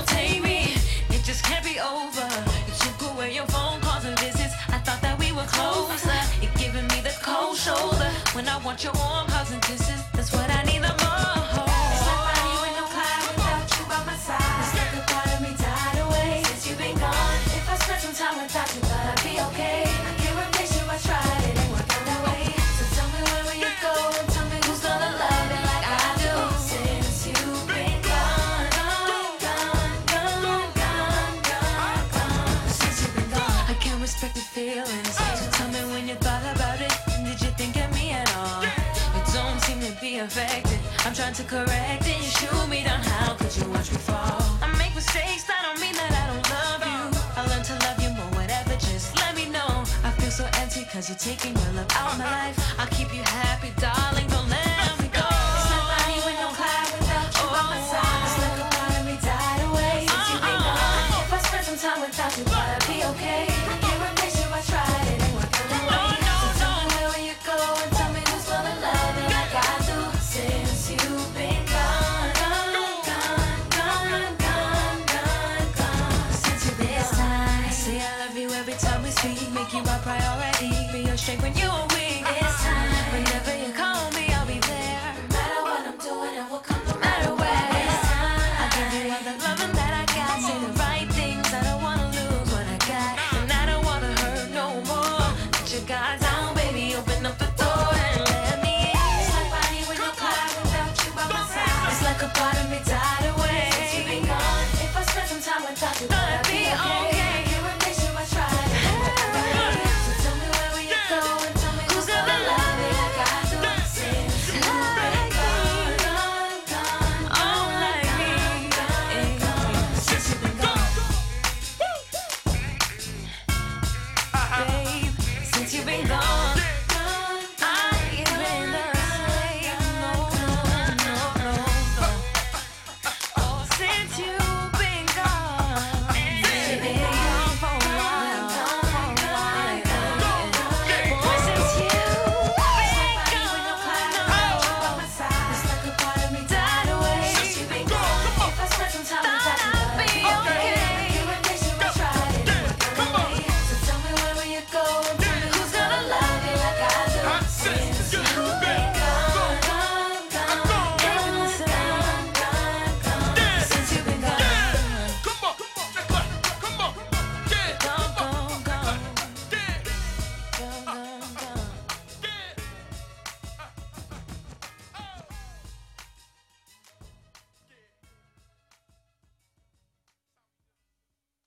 take me. It just can't be over. You took away your phone calls and visits. I thought that we were closer. You're giving me the cold shoulder when I want your warm hugs and kisses. That's what I need the most. It's like riding with no cloud without you by my side. It's like a part of me died away since you've been gone. If I spent some time without you, but I'd be okay. I can't replace you, I tried, it ain't working that way. So tell me where will you go and tell me who's gonna love it like I do. Since you've been gone, gone, gone, gone, gone, gone, gone. Since you've been gone, I can't respect the feelings. So tell me when you thought about it, and did you think of me at all? It don't seem to be affected. I'm trying to correct it. You shoot me down, how could you watch me fall? I make mistakes, that don't mean that I don't love you. I learn to love you more, whatever, just let me know. I feel so empty cause you're taking your love out of my life. I'll keep you happy, darling.